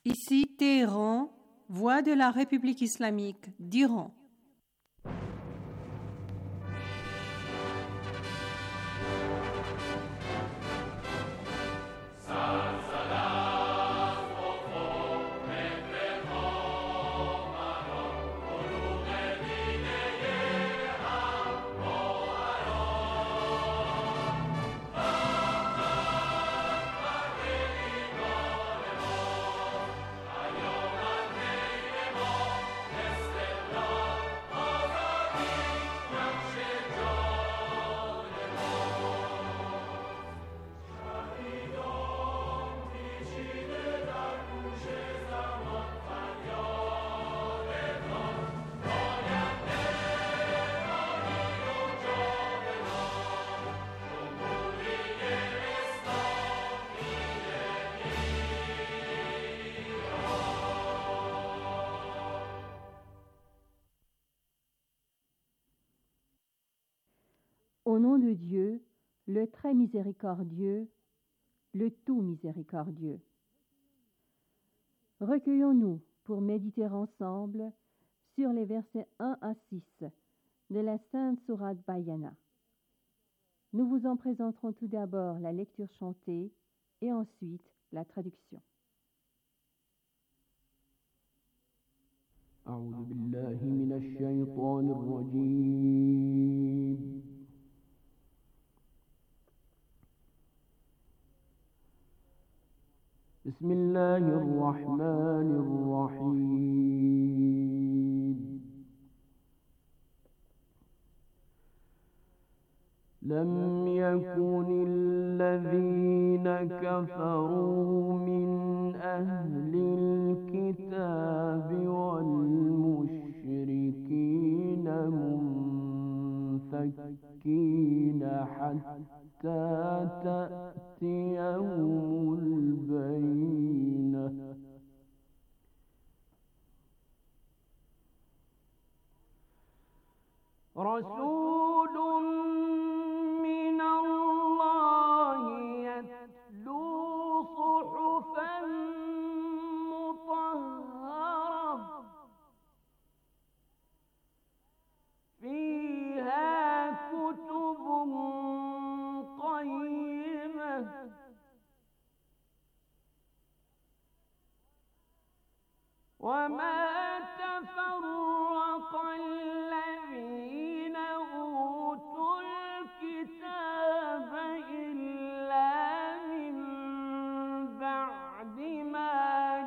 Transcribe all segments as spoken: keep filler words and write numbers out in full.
Ici Téhéran, voix de la République islamique d'Iran. Au nom de Dieu, le très miséricordieux, le tout miséricordieux. Recueillons-nous pour méditer ensemble sur les versets un à six de la Sainte Sourate Bayana. Nous vous en présenterons tout d'abord la lecture chantée et ensuite la traduction. أعوذ بالله من الشيطان الرجيم بسم الله الرحمن الرحيم لم يكن الذين كفروا من أهل الكتاب والمشركين منفكين حتى تأتيهم البينة رسول من الله يتلو صحفا مطهرة فيها كتب قيمة وما تفرق الذين أوتوا الكتاب إلا من بعد ما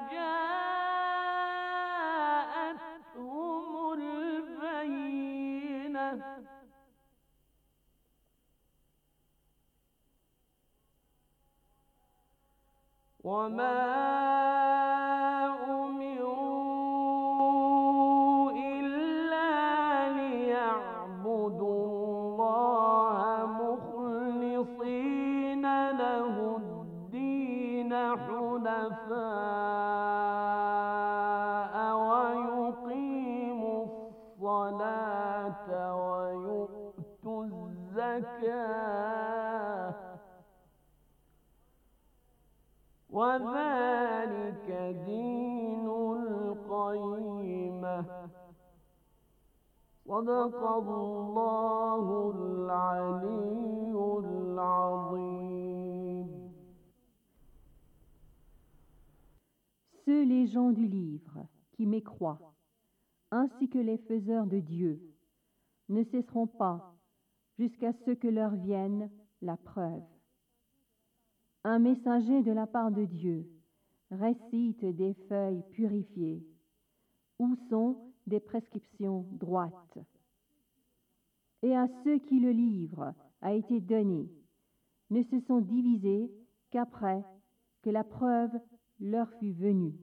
جاءتهم البينة وما حنفاء ويقيموا الصلاة ويؤتوا الزكاة وذلك دين القيمة صدق الله العلي العظيم. Ceux les gens du livre qui mécroient, ainsi que les faiseurs de Dieu, ne cesseront pas jusqu'à ce que leur vienne la preuve. Un messager de la part de Dieu récite des feuilles purifiées, où sont des prescriptions droites. Et à ceux qui le livre a été donné, ne se sont divisés qu'après que la preuve leur fut venue.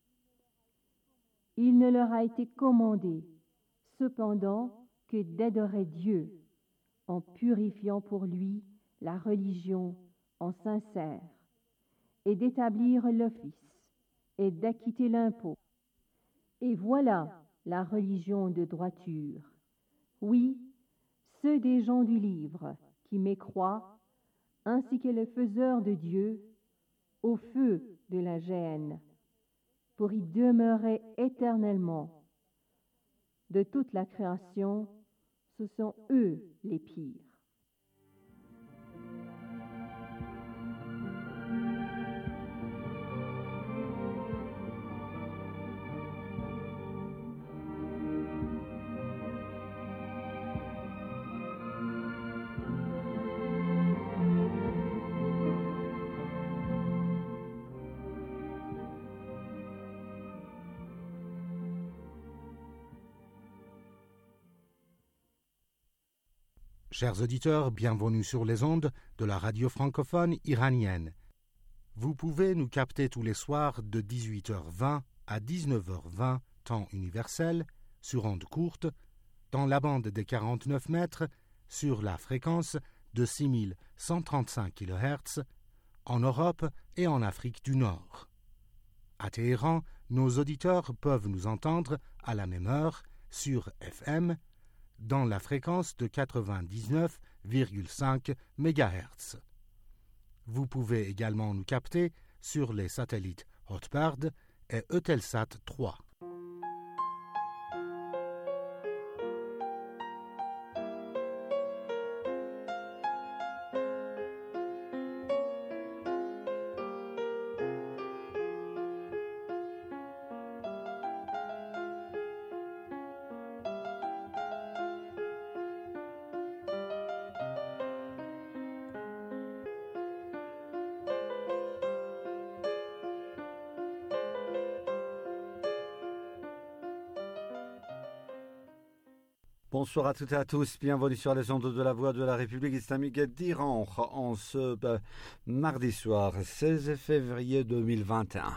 Il ne leur a été commandé, cependant, que d'adorer Dieu en purifiant pour lui la religion en sincère, et d'établir l'office, et d'acquitter l'impôt. Et voilà la religion de droiture. Oui, ceux des gens du livre qui mécroient, ainsi que les faiseurs de Dieu, au feu de la géhenne. pour y demeurer éternellement. De toute la création, ce sont eux les pires. Chers auditeurs, bienvenue sur les ondes de la radio francophone iranienne. Vous pouvez nous capter tous les soirs de dix-huit heures vingt à dix-neuf heures vingt, temps universel, sur ondes courtes, dans la bande des quarante-neuf mètres, sur la fréquence de six mille cent trente-cinq kilohertz, en Europe et en Afrique du Nord. À Téhéran, nos auditeurs peuvent nous entendre à la même heure sur F M, dans la fréquence de quatre-vingt-dix-neuf virgule cinq mégahertz. Vous pouvez également nous capter sur les satellites Hotbird et Eutelsat trois. Bonsoir à toutes et à tous, bienvenue sur les ondes de la Voix de la République islamique d'Iran en ce euh, mardi soir seize février deux mille vingt et un.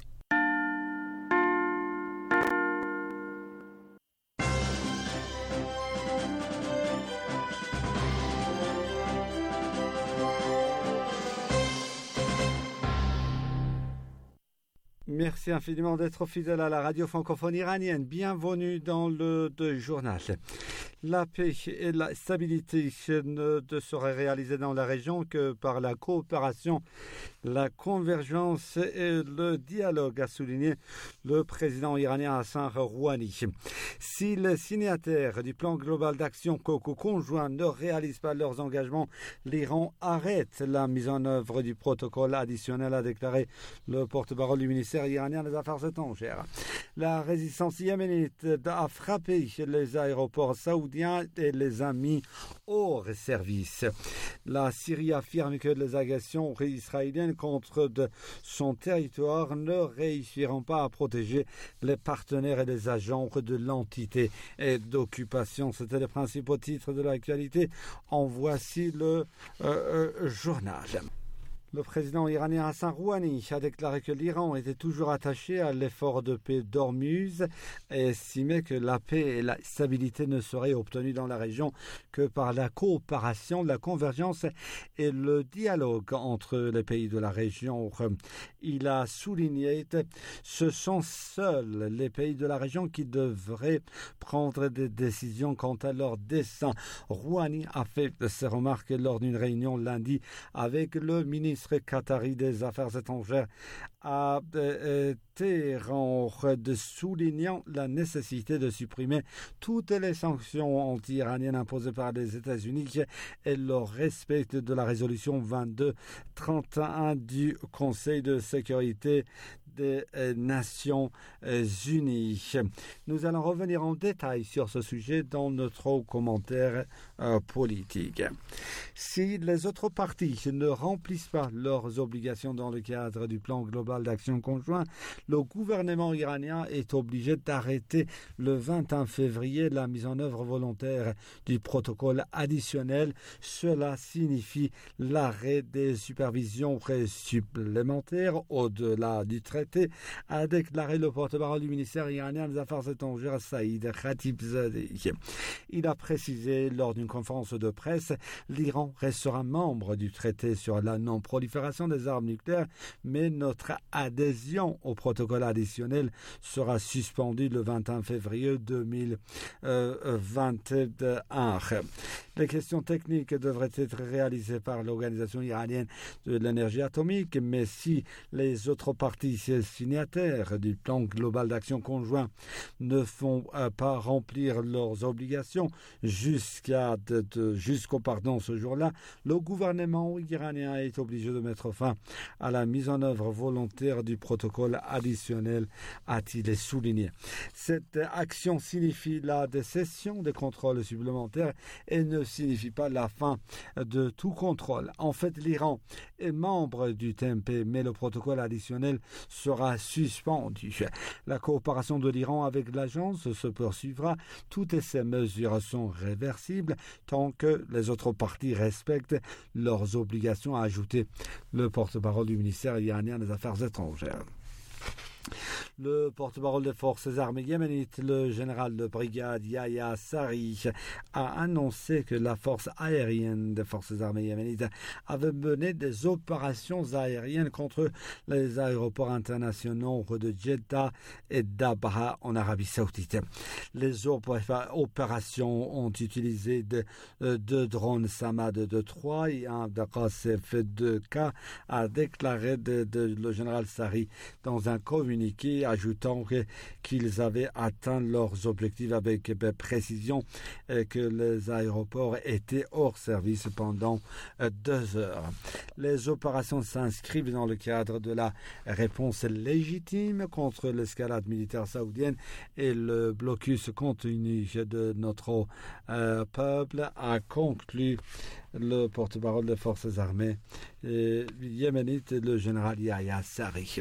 Merci infiniment d'être fidèle à la radio francophone iranienne. Bienvenue dans le de journal. La paix et la stabilité ne seraient réalisées dans la région que par la coopération, la convergence et le dialogue, a souligné le président iranien Hassan Rouhani. Si les signataires du plan global d'action conjoint ne réalisent pas leurs engagements, l'Iran arrête la mise en œuvre du protocole additionnel, a déclaré le porte-parole du ministère iranien des Affaires étrangères. La résistance yéménite a frappé les aéroports saoudiens et les a mis hors service. La Syrie affirme que les agressions israéliennes contre de son territoire ne réussiront pas à protéger les partenaires et les agents de l'entité et d'occupation. C'était le principal titre de l'actualité. En voici le euh, euh, journal. Le président iranien Hassan Rouhani a déclaré que l'Iran était toujours attaché à l'effort de paix d'Ormuz et estimé que la paix et la stabilité ne seraient obtenues dans la région que par la coopération, la convergence et le dialogue entre les pays de la région. Il a souligné que ce sont seuls les pays de la région qui devraient prendre des décisions quant à leur destin. Rouhani a fait ces remarques lors d'une réunion lundi avec le ministre qatari des Affaires étrangères à euh, Téhéran, de soulignant la nécessité de supprimer toutes les sanctions anti-iraniennes imposées par les États-Unis et le respect de la résolution vingt-deux trente et un du Conseil de sécurité des Nations Unies. Nous allons revenir en détail sur ce sujet dans notre commentaire euh, politique. Si les autres partis ne remplissent pas leurs obligations dans le cadre du plan global d'action conjoint, le gouvernement iranien est obligé d'arrêter le vingt et un février la mise en œuvre volontaire du protocole additionnel. Cela signifie l'arrêt des supervisions supplémentaires au-delà du traité, a déclaré le porte-parole du ministère iranien des Affaires étrangères Saïd Khatibzadeh. Il a précisé lors d'une conférence de presse: l'Iran restera membre du traité sur la non-prolifération des armes nucléaires, mais notre adhésion au protocole additionnel sera suspendue le vingt et un février deux mille vingt et un. Les questions techniques devraient être réalisées par l'Organisation iranienne de l'énergie atomique, mais si les autres parties signataires du plan global d'action conjoint ne font pas remplir leurs obligations jusqu'à de, de, jusqu'au pardon ce jour-là, le gouvernement iranien est obligé de mettre fin à la mise en œuvre volontaire du protocole additionnel, a-t-il souligné. Cette action signifie la décession des contrôles supplémentaires et ne signifie pas la fin de tout contrôle. En fait, l'Iran est membre du T M P, mais le protocole additionnel sera suspendu. La coopération de l'Iran avec l'agence se poursuivra. Toutes ces mesures sont réversibles tant que les autres parties respectent leurs obligations, a ajouté le porte-parole du ministère iranien des Affaires étrangères. Le porte-parole des forces armées yéménites, le général de brigade Yahya Sari, a annoncé que la force aérienne des forces armées yéménites avait mené des opérations aériennes contre les aéroports internationaux de Jeddah et d'Abha en Arabie Saoudite. Les opérations ont utilisé deux de drones Samad deux trois et un Dakar F deux K, a déclaré de, de, le général Sari dans un communiqué, ajoutant que, qu'ils avaient atteint leurs objectifs avec précision et que les aéroports étaient hors service pendant deux heures. Les opérations s'inscrivent dans le cadre de la réponse légitime contre l'escalade militaire saoudienne et le blocus continu de notre euh, peuple, a conclu le porte-parole des forces armées euh, yéménites, le général Yahya Sari.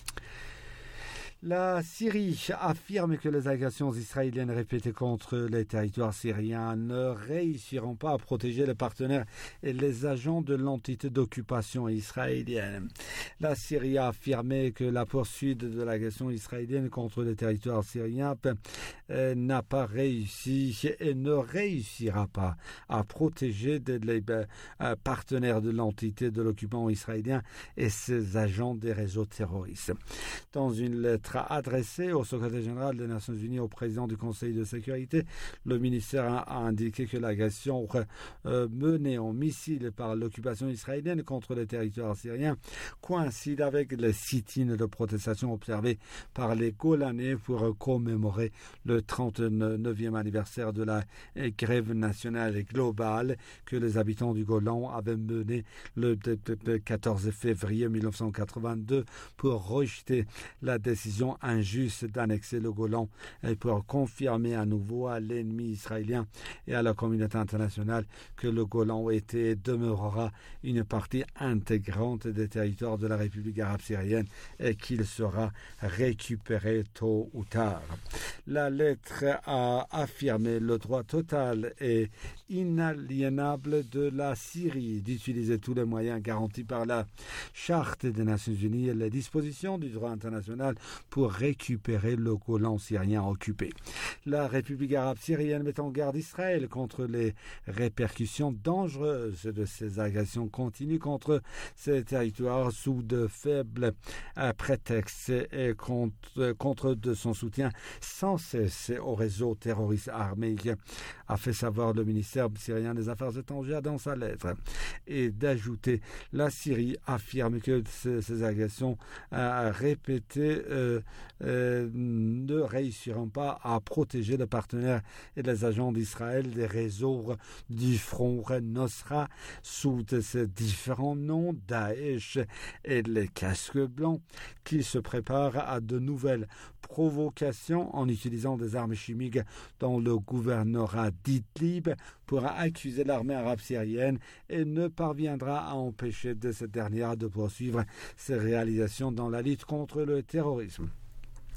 La Syrie affirme que les agressions israéliennes répétées contre les territoires syriens ne réussiront pas à protéger les partenaires et les agents de l'entité d'occupation israélienne. La Syrie a affirmé que la poursuite de l'agression israélienne contre les territoires syriens euh, n'a pas réussi et ne réussira pas à protéger les euh, partenaires de l'entité de l'occupant israélien et ses agents des réseaux terroristes. Dans une lettre adressé au secrétaire général des Nations Unies, au président du Conseil de sécurité, le ministère a indiqué que l'agression euh, menée en missile par l'occupation israélienne contre les territoires syriens coïncide avec les sit-ins de protestation observés par les Golanais pour commémorer le trente-neuvième anniversaire de la grève nationale globale que les habitants du Golan avaient menée le quatorze février mille neuf cent quatre-vingt-deux pour rejeter la décision injuste d'annexer le Golan et pour confirmer à nouveau à l'ennemi israélien et à la communauté internationale que le Golan était et demeurera une partie intégrante des territoires de la République arabe syrienne et qu'il sera récupéré tôt ou tard. La lettre a affirmé le droit total et inaliénable de la Syrie d'utiliser tous les moyens garantis par la Charte des Nations Unies et les dispositions du droit international pour récupérer le Golan syrien occupé. La République arabe syrienne met en garde Israël contre les répercussions dangereuses de ces agressions continues contre ces territoires sous de faibles euh, prétextes et contre, contre de son soutien sans cesse au réseau terroriste armé, a fait savoir le ministère syrien des Affaires étrangères dans sa lettre, et d'ajouter la Syrie affirme que ces, ces agressions euh, répétées euh, euh, ne réussiront pas à protéger les partenaires et les agents d'Israël des réseaux du front Nosra sous ces différents noms, Daesh et les casques blancs, qui se préparent à de nouvelles provocations en utilisant des armes chimiques dans le gouvernorat d'Idlib pour accuser l'armée arabe syrienne et ne parviendra à empêcher de cette dernière de poursuivre ses réalisations dans la lutte contre le terrorisme.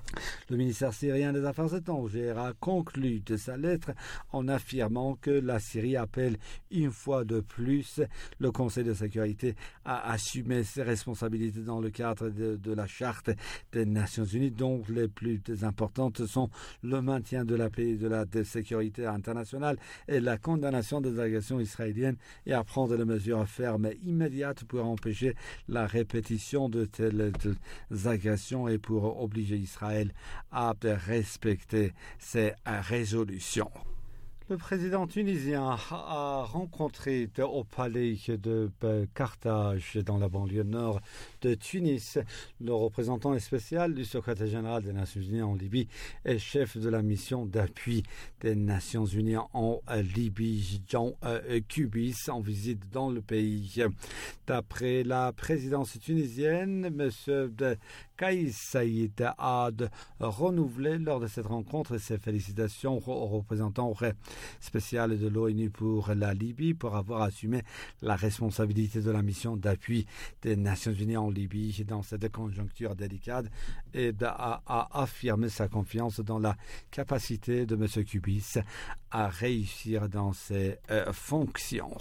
Le ministère syrien des Affaires étrangères a conclu de sa lettre en affirmant que la Syrie appelle une fois de plus le Conseil de sécurité à assumer ses responsabilités dans le cadre de, de la Charte des Nations Unies, dont les plus importantes sont le maintien de la paix et de la de sécurité internationale et la condamnation des agressions israéliennes, et à prendre des mesures fermes et immédiates pour empêcher la répétition de telles agressions et pour obliger Israël à respecter ces résolutions. Le président tunisien a rencontré au palais de Carthage, dans la banlieue nord de Tunis, le représentant spécial du secrétaire général des Nations Unies en Libye et chef de la mission d'appui des Nations Unies en Libye, Jean Kubis, en visite dans le pays. D'après la présidence tunisienne, M. Kais Saïd a renouvelé lors de cette rencontre ses félicitations au représentant spécial de l'ONU pour la Libye pour avoir assumé la responsabilité de la mission d'appui des Nations Unies en Libye dans cette conjoncture délicate, et a, a affirmé sa confiance dans la capacité de M. Kubis à réussir dans ses euh, fonctions.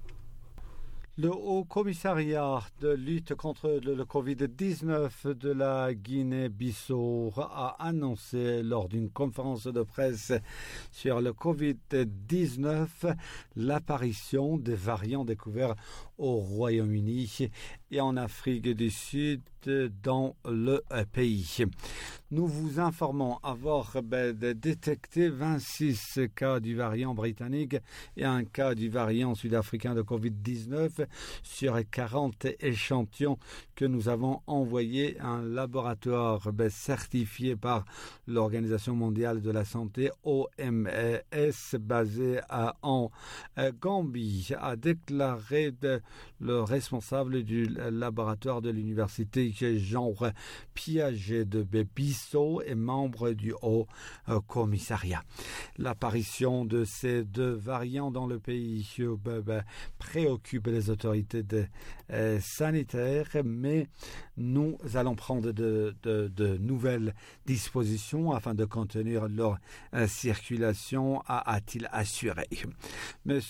Le Haut Commissariat de lutte contre le covid dix-neuf de la Guinée-Bissau a annoncé lors d'une conférence de presse sur le covid dix-neuf l'apparition des variants découverts au Royaume-Uni et en Afrique du Sud dans le pays. Nous vous informons avoir détecté vingt-six cas du variant britannique et un cas du variant sud-africain de covid dix-neuf sur quarante échantillons que nous avons envoyés à un laboratoire certifié par l'Organisation mondiale de la santé, O M S, basé à, en Gambie, a déclaré de, le responsable du laboratoire de l'université Jean Piaget de Bissau et membre du Haut Commissariat. L'apparition de ces deux variants dans le pays préoccupe les autorités de, euh, sanitaires, mais nous allons prendre de, de, de nouvelles dispositions afin de contenir leur euh, circulation, a, a-t-il assuré. M.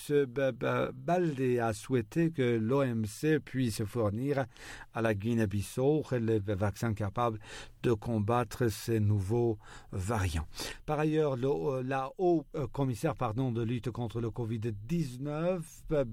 Baldé a souhaité que l'O M C puisse fournir à la Guinée-Bissau les vaccins capables de combattre ces nouveaux variants. Par ailleurs, le, la haut commissaire pardon, de lutte contre le covid dix-neuf,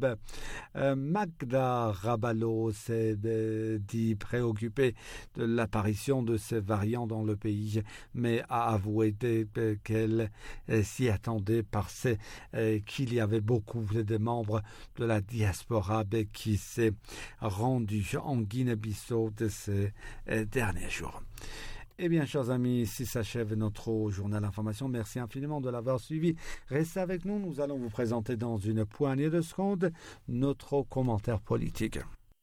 euh, Magda Rabalo, s'est euh, dit préoccupée de l'apparition de ces variants dans le pays, mais a avoué euh, qu'elle euh, s'y attendait parce euh, qu'il y avait beaucoup de membres de la diaspora qui s'est rendu en Guinée-Bissau de ces euh, derniers jours. Eh bien, chers amis, ici s'achève notre journal d'information. Merci infiniment de l'avoir suivi. Restez avec nous, nous allons vous présenter dans une poignée de secondes notre commentaire politique.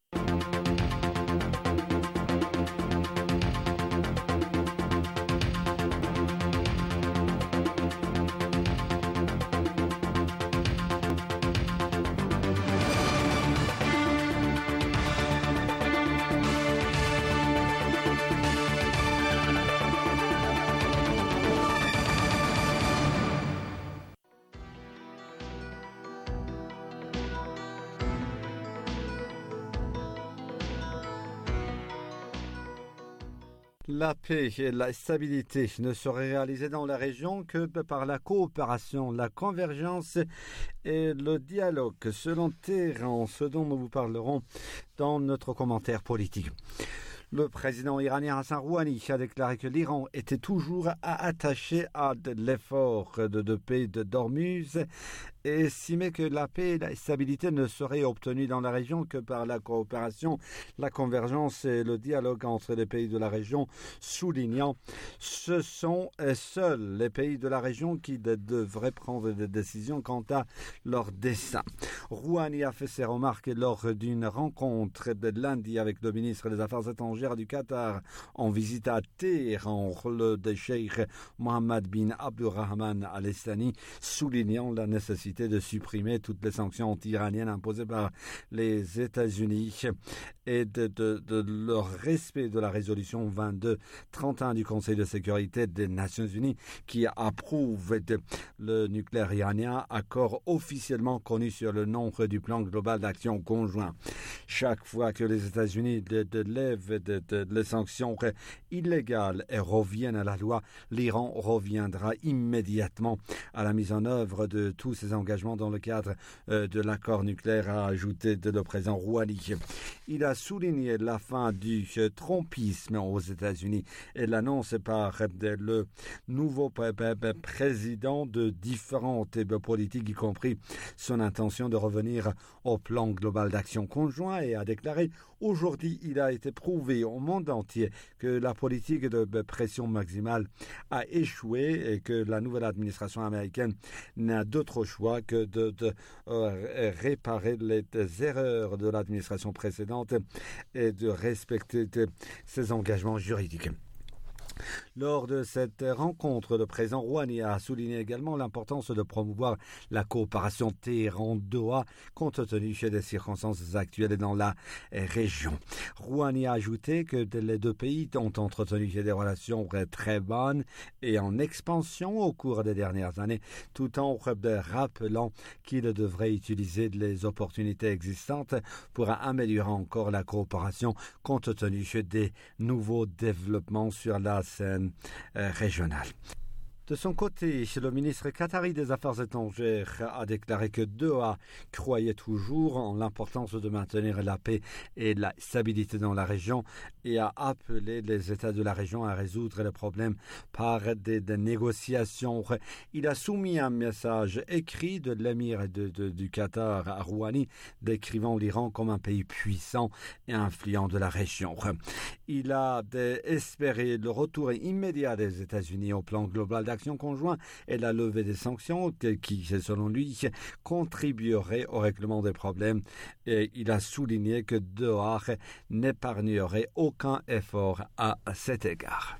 La paix et la stabilité ne seraient réalisées dans la région que par la coopération, la convergence et le dialogue, selon Téhéran, ce dont nous vous parlerons dans notre commentaire politique. Le président iranien Hassan Rouhani a déclaré que l'Iran était toujours attaché à l'effort de, de paix de d'Ormuz et estimait que la paix et la stabilité ne seraient obtenues dans la région que par la coopération, la convergence et le dialogue entre les pays de la région, soulignant ce sont seuls les pays de la région qui de, devraient prendre des décisions quant à leur destin. Rouhani a fait ses remarques lors d'une rencontre de lundi avec le ministre des Affaires étrangères du Qatar en visite à Téhéran, le cheikh Mohammed bin Abdurrahman Al Thani, soulignant la nécessité possibilité de supprimer toutes les sanctions anti-iraniennes imposées par les États-Unis et de, de, de leur respect de la résolution vingt-deux trente et un du Conseil de sécurité des Nations Unies qui approuve le nucléaire iranien, accord officiellement connu sur le nom du plan global d'action conjoint. Chaque fois que les États-Unis de, de lèvent de, de, de les sanctions illégales et reviennent à la loi, l'Iran reviendra immédiatement à la mise en œuvre de tous ses engagements dans le cadre euh, de l'accord nucléaire, a ajouté de le président Rouhani. Il a souligné la fin du euh, trompisme aux États-Unis et l'annonce par euh, le nouveau euh, président de différentes euh, politiques, y compris son intention de revenir au plan global d'action conjoint, et a déclaré: aujourd'hui, il a été prouvé au monde entier que la politique de pression maximale a échoué et que la nouvelle administration américaine n'a d'autre choix que de, de euh, réparer les erreurs de l'administration précédente et de respecter de, ses engagements juridiques. Lors de cette rencontre, le président Rouhani a souligné également l'importance de promouvoir la coopération Téhéran-Doha compte tenu des circonstances actuelles dans la région. Rouhani a ajouté que les deux pays ont entretenu des relations très bonnes et en expansion au cours des dernières années, tout en rappelant qu'il devrait utiliser les opportunités existantes pour améliorer encore la coopération compte tenu des nouveaux développements sur la scène euh, régionale. De son côté, le ministre qatari des Affaires étrangères a déclaré que Doha croyait toujours en l'importance de maintenir la paix et la stabilité dans la région et a appelé les États de la région à résoudre les problèmes par des, des négociations. Il a soumis un message écrit de l'émir de, de, du Qatar à Rouhani, décrivant l'Iran comme un pays puissant et influent de la région. Il a espéré le retour immédiat des États-Unis au plan global d'action conjoint et la levée des sanctions qui, selon lui, contribuerait au règlement des problèmes. Et il a souligné que Doha n'épargnerait aucun effort à cet égard.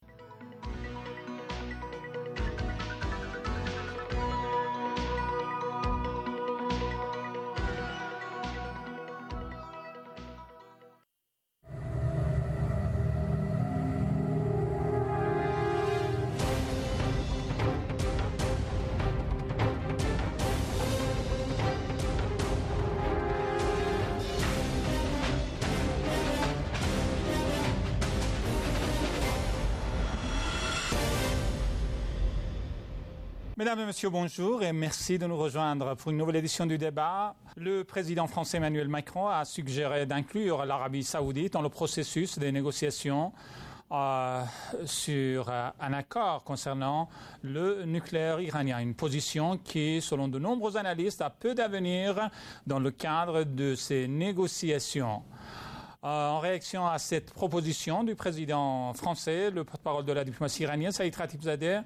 Mesdames et messieurs, bonjour et merci de nous rejoindre pour une nouvelle édition du débat. Le président français Emmanuel Macron a suggéré d'inclure l'Arabie saoudite dans le processus des négociations euh, sur euh, un accord concernant le nucléaire iranien. Une position qui, selon de nombreux analystes, a peu d'avenir dans le cadre de ces négociations. Euh, en réaction à cette proposition du président français, le porte-parole de la diplomatie iranienne, Saïd Khatibzadeh,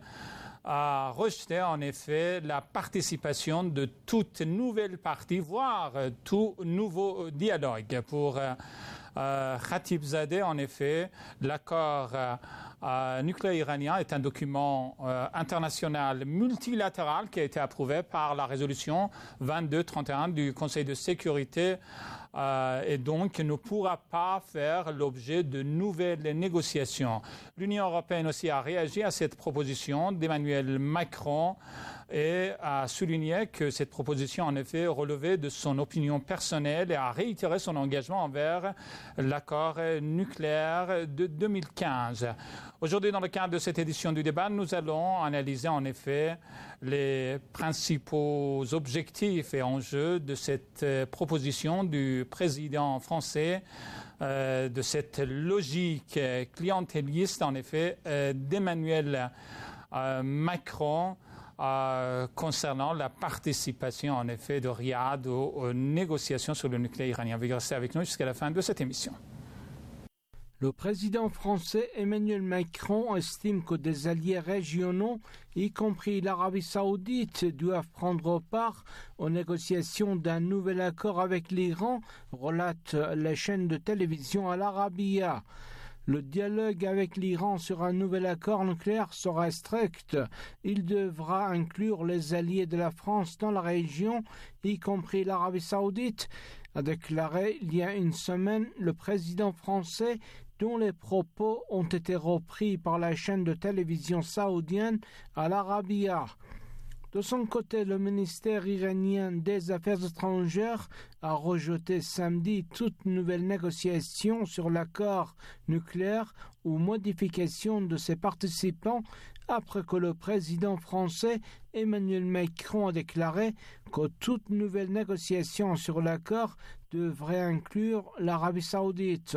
a rejeté en effet la participation de toute nouvelle partie, voire tout nouveau dialogue. Pour euh, euh, Khatibzadeh, en effet, l'accord euh, euh, nucléaire iranien est un document euh, international multilatéral qui a été approuvé par la résolution vingt-deux trente et un du Conseil de sécurité Euh, et donc ne pourra pas faire l'objet de nouvelles négociations. L'Union européenne aussi a réagi à cette proposition d'Emmanuel Macron et a souligné que cette proposition en effet relevait de son opinion personnelle et a réitéré son engagement envers l'accord nucléaire de deux mille quinze. Aujourd'hui, dans le cadre de cette édition du débat, nous allons analyser en effet les principaux objectifs et enjeux de cette euh, proposition du président français, euh, de cette logique euh, clientéliste en effet euh, d'Emmanuel euh, Macron euh, concernant la participation en effet de Riyad aux, aux négociations sur le nucléaire iranien. Veuillez rester avec nous jusqu'à la fin de cette émission. Le président français Emmanuel Macron estime que des alliés régionaux, y compris l'Arabie saoudite, doivent prendre part aux négociations d'un nouvel accord avec l'Iran, relate la chaîne de télévision Al Arabiya. Le dialogue avec l'Iran sur un nouvel accord nucléaire sera strict. Il devra inclure les alliés de la France dans la région, y compris l'Arabie saoudite, a déclaré il y a une semaine le président français, dont les propos ont été repris par la chaîne de télévision saoudienne Al Arabiya. De son côté, le ministère iranien des Affaires étrangères a rejeté samedi toute nouvelle négociation sur l'accord nucléaire ou modification de ses participants après que le président français Emmanuel Macron a déclaré que toute nouvelle négociation sur l'accord devrait inclure l'Arabie saoudite.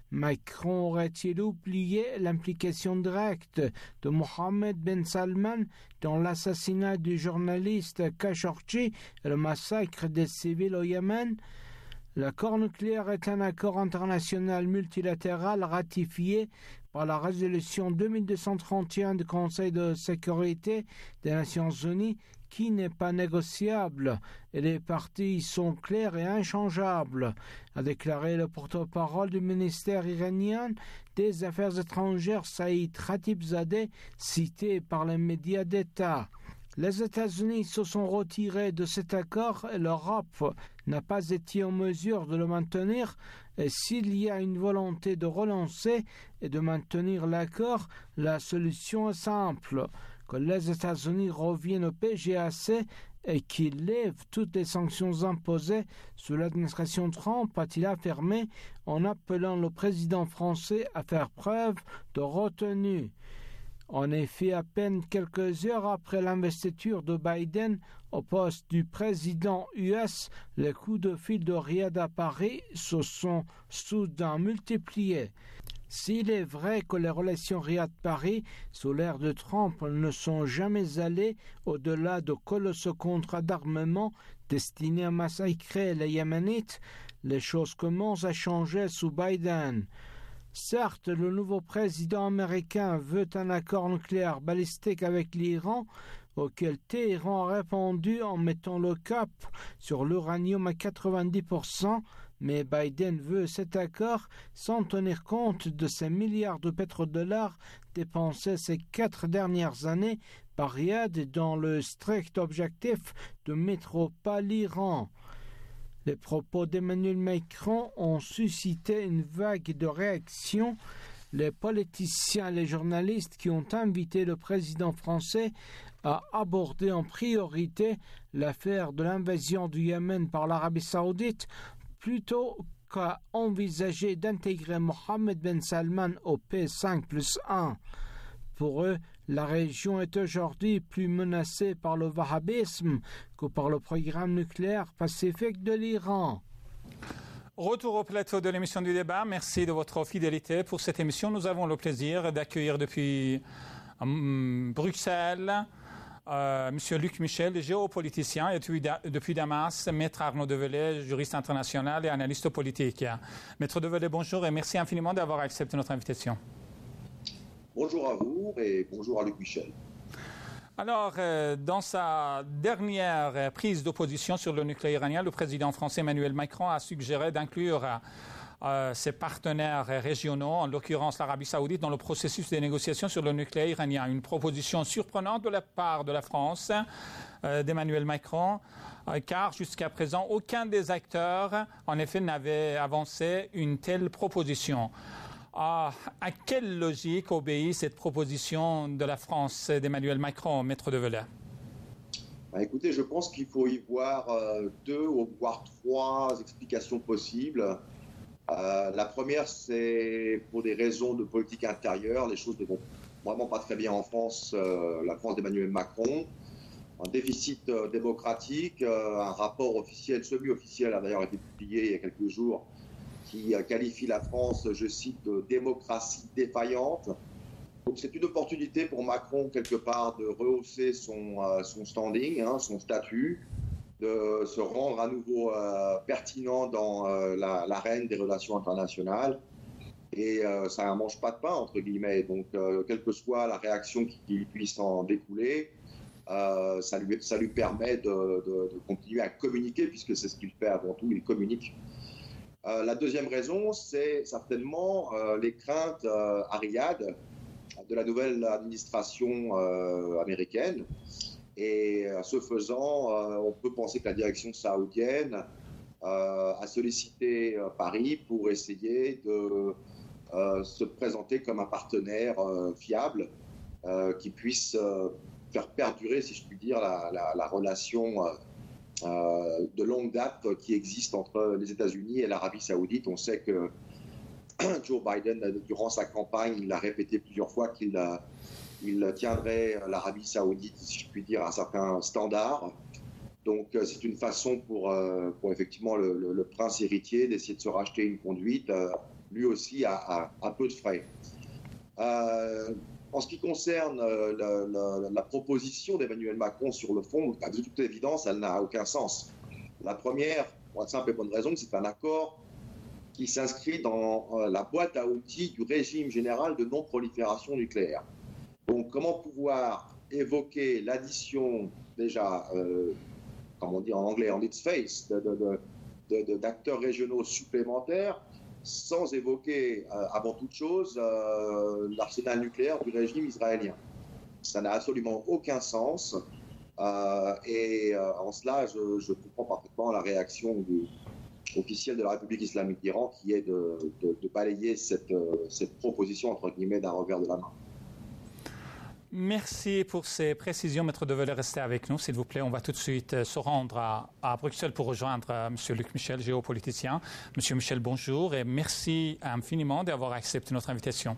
Macron aurait-il oublié l'implication directe de Mohammed Ben Salman dans l'assassinat du journaliste Khashoggi et le massacre des civils au Yémen? L'accord nucléaire est un accord international multilatéral ratifié par la résolution deux mille deux cent trente et un du Conseil de sécurité des Nations Unies qui n'est pas négociable et les parties sont claires et inchangeables, a déclaré le porte-parole du ministère iranien des Affaires étrangères Saïd Khatibzadeh, cité par les médias d'État. Les États-Unis se sont retirés de cet accord et l'Europe n'a pas été en mesure de le maintenir. Et s'il y a une volonté de relancer et de maintenir l'accord, la solution est simple, que les États-Unis reviennent au P G A C et qu'ils lèvent toutes les sanctions imposées sous l'administration Trump, a-t-il affirmé, en appelant le président français à faire preuve de retenue. En effet, à peine quelques heures après l'investiture de Biden au poste du président U S, les coups de fil de Riyad à Paris se sont soudain multipliés. S'il est vrai que les relations Riyad-Paris sous l'ère de Trump ne sont jamais allées au-delà de colossaux contrats d'armement destinés à massacrer les Yéménites, les choses commencent à changer sous Biden. Certes, le nouveau président américain veut un accord nucléaire balistique avec l'Iran, auquel Téhéran a répondu en mettant le cap sur l'uranium à quatre-vingt-dix pour cent, mais Biden veut cet accord sans tenir compte de ces milliards de pétrodollars dépensés ces quatre dernières années par Riyad dans le strict objectif de mettre au pas l'Iran. Les propos d'Emmanuel Macron ont suscité une vague de réactions. Les politiciens et les journalistes qui ont invité le président français à aborder en priorité l'affaire de l'invasion du Yémen par l'Arabie saoudite plutôt qu'à envisager d'intégrer Mohammed Ben Salman au P cinq plus un. Pour eux, la région est aujourd'hui plus menacée par le wahhabisme que par le programme nucléaire pacifique de l'Iran. Retour au plateau de l'émission du débat. Merci de votre fidélité pour cette émission. Nous avons le plaisir d'accueillir depuis euh, Bruxelles euh, Monsieur Luc Michel, géopoliticien, et depuis, depuis Damas, Maître Arnaud Develay, juriste international et analyste politique. Maître Develay, bonjour et merci infiniment d'avoir accepté notre invitation. Bonjour à vous et bonjour à Luc Michel. Alors, euh, dans sa dernière prise d'opposition sur le nucléaire iranien, le président français Emmanuel Macron a suggéré d'inclure euh, ses partenaires régionaux, en l'occurrence l'Arabie saoudite, dans le processus des négociations sur le nucléaire iranien. Une proposition surprenante de la part de la France, euh, d'Emmanuel Macron, euh, car jusqu'à présent, aucun des acteurs, en effet, n'avait avancé une telle proposition. À, à quelle logique obéit cette proposition de la France d'Emmanuel Macron, Maître Develay? Bah, écoutez, je pense qu'il faut y voir euh, deux ou voire trois explications possibles. Euh, la première, c'est pour des raisons de politique intérieure. Les choses ne vont vraiment pas très bien en France, euh, la France d'Emmanuel Macron. Un déficit euh, démocratique, euh, un rapport officiel, semi-officiel a d'ailleurs été publié il y a quelques jours, qui qualifie la France, je cite, de démocratie défaillante. Donc c'est une opportunité pour Macron, quelque part, de rehausser son, euh, son standing, hein, son statut, de se rendre à nouveau euh, pertinent dans euh, la, l'arène des relations internationales. Et euh, ça ne mange pas de pain, entre guillemets. Donc, euh, quelle que soit la réaction qui, qui puisse en découler, euh, ça, lui, ça lui permet de, de, de continuer à communiquer, puisque c'est ce qu'il fait avant tout, il communique. Euh, la deuxième raison, c'est certainement euh, les craintes euh, à Riyad de la nouvelle administration euh, américaine. Et euh, ce faisant, euh, on peut penser que la direction saoudienne euh, a sollicité euh, Paris pour essayer de euh, se présenter comme un partenaire euh, fiable euh, qui puisse euh, faire perdurer, si je puis dire, la, la, la relation euh, euh, de longue date qui existe entre les États-Unis et l'Arabie saoudite. On sait que Joe Biden, durant sa campagne, il a répété plusieurs fois qu'il a il tiendrait l'Arabie saoudite, si je puis dire, à un certain standard. Donc c'est une façon pour, pour effectivement le, le, le prince héritier d'essayer de se racheter une conduite, lui aussi à, à, à peu de frais. Euh, en ce qui concerne la, la, la proposition d'Emmanuel Macron sur le fond, de toute évidence, elle n'a aucun sens. La première, pour la simple et bonne raison, que c'est un accord qui s'inscrit dans la boîte à outils du régime général de non-prolifération nucléaire. Donc, comment pouvoir évoquer l'addition, déjà, euh, comme on dit en anglais, en its face, de, de, de, de, d'acteurs régionaux supplémentaires, sans évoquer, euh, avant toute chose, euh, l'arsenal nucléaire du régime israélien. Ça n'a absolument aucun sens. Euh, et euh, en cela, je, je comprends parfaitement la réaction du, officielle de la République islamique d'Iran, qui est de, de, de balayer cette, cette proposition, entre guillemets, d'un revers de la main. Merci pour ces précisions, Maître Develay. Restez avec nous, s'il vous plaît. On va tout de suite se rendre à, à Bruxelles pour rejoindre M. Luc Michel, géopoliticien. Monsieur Michel, bonjour et merci infiniment d'avoir accepté notre invitation.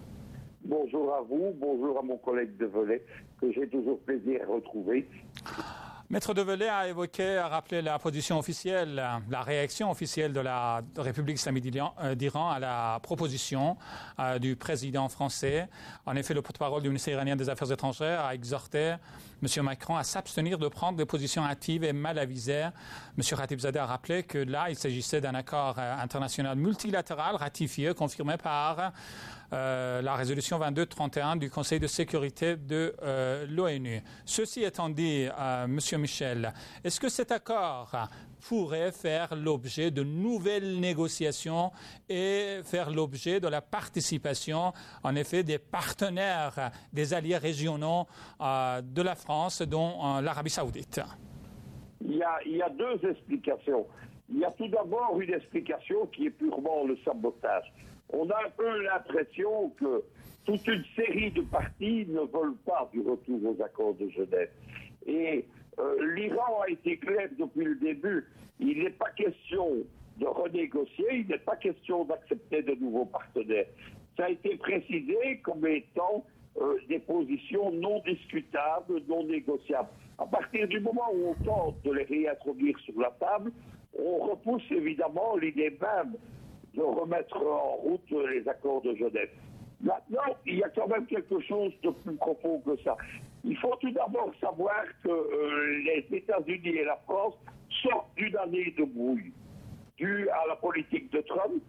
Bonjour à vous, bonjour à mon collègue Develay, que j'ai toujours plaisir à retrouver. Maître Develay a évoqué, a rappelé la position officielle, la réaction officielle de la République islamique d'Iran à la proposition euh, du président français. En effet, le porte-parole du ministère iranien des Affaires étrangères a exhorté M. Macron à s'abstenir de prendre des positions hâtives et mal avisées. M. Khatibzadeh a rappelé que là, il s'agissait d'un accord international multilatéral ratifié, confirmé par Euh, la résolution vingt-deux trente et un du Conseil de sécurité de euh, l'ONU. Ceci étant dit, euh, Monsieur Michel, est-ce que cet accord pourrait faire l'objet de nouvelles négociations et faire l'objet de la participation, en effet, des partenaires, des alliés régionaux euh, de la France, dont euh, l'Arabie saoudite? il y, a, il y a deux explications. Il y a tout d'abord une explication qui est purement le sabotage. On a un peu l'impression que toute une série de partis ne veulent pas du retour aux accords de Genève. Et euh, l'Iran a été clair depuis le début. Il n'est pas question de renégocier, il n'est pas question d'accepter de nouveaux partenaires. Ça a été précisé comme étant euh, des positions non discutables, non négociables. À partir du moment où on tente de les réintroduire sur la table, on repousse évidemment l'idée même de remettre en route les accords de Genève. Maintenant, il y a quand même quelque chose de plus profond que ça. Il faut tout d'abord savoir que euh, les États-Unis et la France sortent d'une année de brouille, due à la politique de Trump,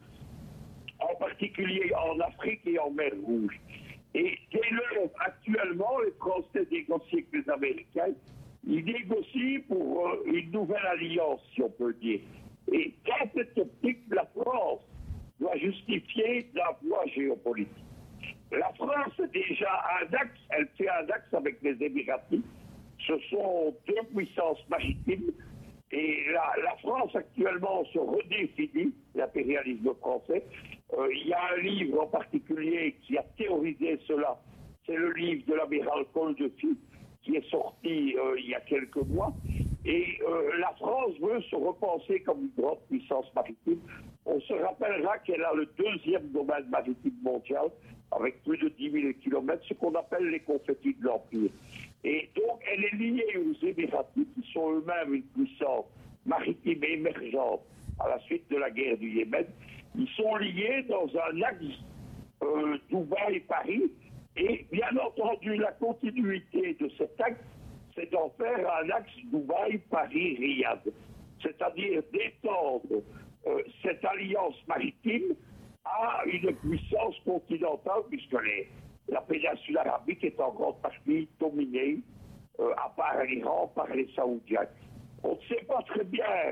en particulier en Afrique et en mer Rouge. Et dès lors, actuellement, les Français négocient avec les Américains. Ils négocient pour euh, une nouvelle alliance, si on peut dire. Et dans cette optique, la France doit justifier la voie géopolitique. La France est déjà un axe, elle fait un axe avec les Émiratis. Ce sont deux puissances maritimes. Et la, la France actuellement se redéfinit, l'impérialisme français. Euh, il y a un livre en particulier qui a théorisé cela. C'est le livre de l'amiral Coldefi, qui est sorti euh, il y a quelques mois. Et euh, la France veut se repenser comme une grande puissance maritime. On se rappellera qu'elle a le deuxième domaine maritime mondial, avec plus de dix mille kilomètres, ce qu'on appelle les confettis de l'Empire. Et donc, elle est liée aux Émiratis, qui sont eux-mêmes une puissance maritime émergente à la suite de la guerre du Yémen. Ils sont liés dans un axe euh, Dubaï-Paris. Et bien entendu, la continuité de cet axe, c'est d'en faire un axe Dubaï-Paris-Riyad. C'est-à-dire d'étendre euh, cette alliance maritime à une puissance continentale, puisque les, la péninsule arabique est en grande partie dominée, euh, à part l'Iran, par les Saoudiens. On ne sait pas très bien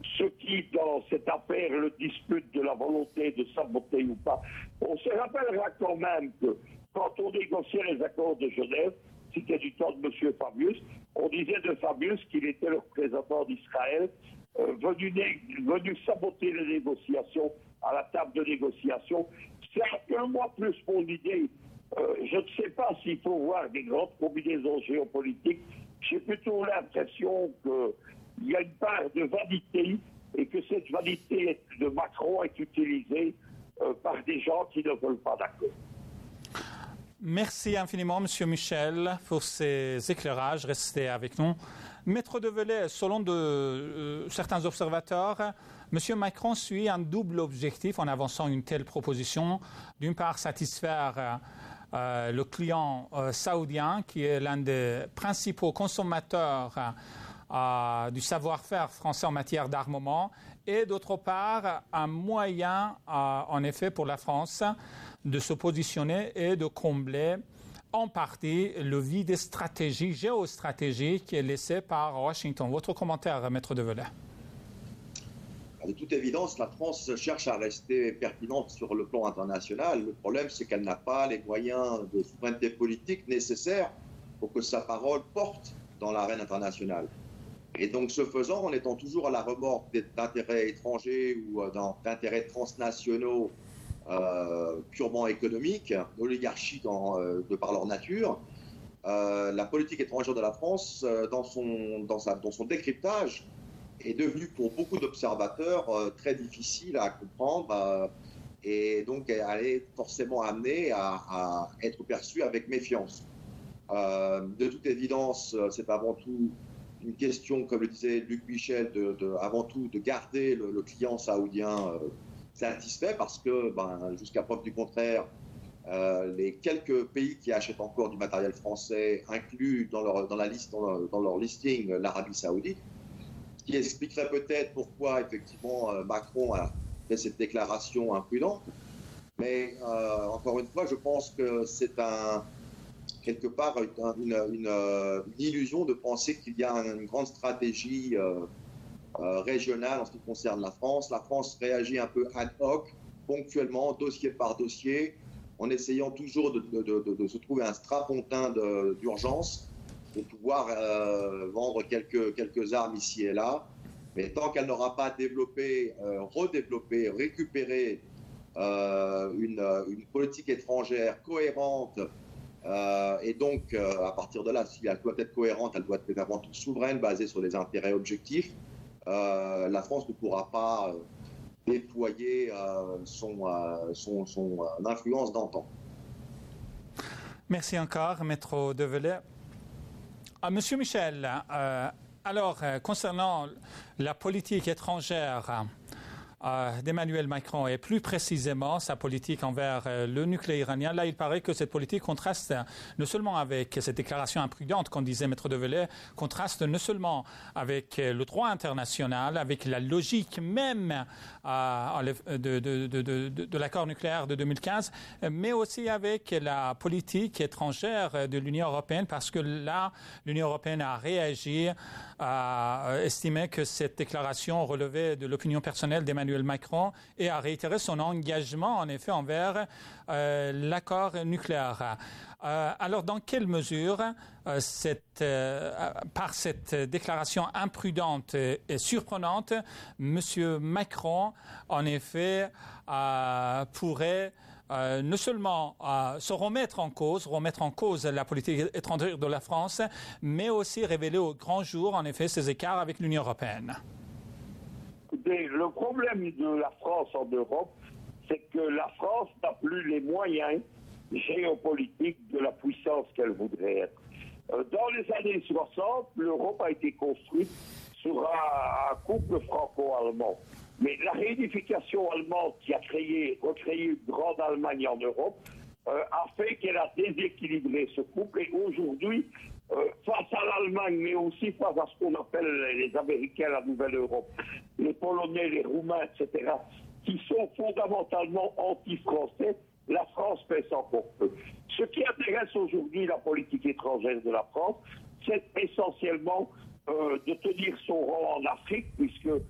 ce qui, dans cette affaire, le dispute de la volonté de saboter ou pas. On se rappellera quand même que quand on négociait les accords de Genève, c'était du temps de M. Fabius, on disait de Fabius qu'il était le représentant d'Israël, euh, venu, venu saboter les négociations à la table de négociation. C'est un mois plus mon idée. Euh, je ne sais pas s'il faut voir des grandes combinaisons géopolitiques. J'ai plutôt l'impression qu'il y a une part de vanité et que cette vanité de Macron est utilisée euh, par des gens qui ne veulent pas d'accord. Merci infiniment, Monsieur Michel, pour ces éclairages. Restez avec nous. Maître Develay, selon de, euh, certains observateurs, M. Macron suit un double objectif en avançant une telle proposition. D'une part, satisfaire euh, le client euh, saoudien, qui est l'un des principaux consommateurs euh, du savoir-faire français en matière d'armement, et d'autre part, un moyen, euh, en effet, pour la France de se positionner et de combler en partie le vide stratégique, géostratégique qui est laissé par Washington. Votre commentaire, Maître Develay? De toute évidence, la France cherche à rester pertinente sur le plan international. Le problème, c'est qu'elle n'a pas les moyens de souveraineté politique nécessaires pour que sa parole porte dans l'arène internationale. Et donc, ce faisant, en étant toujours à la remorque d'intérêts étrangers ou d'intérêts transnationaux euh, purement économiques, d'oligarchies dans, euh, de par leur nature, euh, la politique étrangère de la France, euh, dans, son, dans, sa, dans son décryptage, est devenue pour beaucoup d'observateurs euh, très difficile à comprendre euh, et donc elle est forcément amenée à, à être perçue avec méfiance. Euh, de toute évidence, c'est avant tout une question, comme le disait Luc Michel, de, de, avant tout de garder le, le client saoudien euh, satisfait parce que, ben, jusqu'à preuve du contraire, euh, les quelques pays qui achètent encore du matériel français incluent dans leur, dans la liste, dans leur, dans leur listing l'Arabie saoudite, ce qui expliquerait peut-être pourquoi effectivement Macron a fait cette déclaration imprudente. Mais euh, encore une fois, je pense que c'est un, quelque part une, une, une, une illusion de penser qu'il y a une grande stratégie euh, euh, régionale en ce qui concerne la France. La France réagit un peu ad hoc, ponctuellement, dossier par dossier, en essayant toujours de, de, de, de se trouver un strapontin d'urgence pour pouvoir euh, vendre quelques, quelques armes ici et là. Mais tant qu'elle n'aura pas développé, euh, redéveloppé, récupéré euh, une, une politique étrangère cohérente, euh, et donc euh, à partir de là, si elle doit être cohérente, elle doit être avant tout souveraine, basée sur des intérêts objectifs, euh, la France ne pourra pas euh, déployer euh, son, euh, son, son euh, influence d'antan. Merci encore, Maître Develay. Ah, Monsieur Michel, euh, alors, euh, concernant la politique étrangère euh, d'Emmanuel Macron et plus précisément sa politique envers euh, le nucléaire iranien, là, il paraît que cette politique contraste euh, non seulement avec cette déclaration imprudente, comme disait Maître Develay, contraste non seulement avec euh, le droit international, avec la logique même euh, de, de, de, de, de l'accord nucléaire de deux mille quinze, mais aussi avec la politique étrangère de l'Union européenne, parce que là, l'Union européenne a réagi, a estimé que cette déclaration relevait de l'opinion personnelle d'Emmanuel Macron et a réitéré son engagement, en effet, envers euh, l'accord nucléaire. Euh, alors, dans quelle mesure, euh, cette, euh, par cette déclaration imprudente et, et surprenante, M. Macron, en effet, euh, pourrait Euh, non seulement euh, se remettre en cause, remettre en cause la politique étrangère de la France, mais aussi révéler au grand jour, en effet, ses écarts avec l'Union européenne. Écoutez, le problème de la France en Europe, c'est que la France n'a plus les moyens géopolitiques de la puissance qu'elle voudrait être. Euh, dans les années soixante, l'Europe a été construite sur un, un couple franco-allemand. Mais la réunification allemande qui a créé, recréé une grande Allemagne en Europe euh, a fait qu'elle a déséquilibré ce couple. Et aujourd'hui, euh, face à l'Allemagne, mais aussi face à ce qu'on appelle les Américains, la Nouvelle-Europe, les Polonais, les Roumains, et cetera, qui sont fondamentalement anti-français, la France pèse encore peu. Ce qui intéresse aujourd'hui la politique étrangère de la France, c'est essentiellement euh, de tenir son rang en Afrique, puisque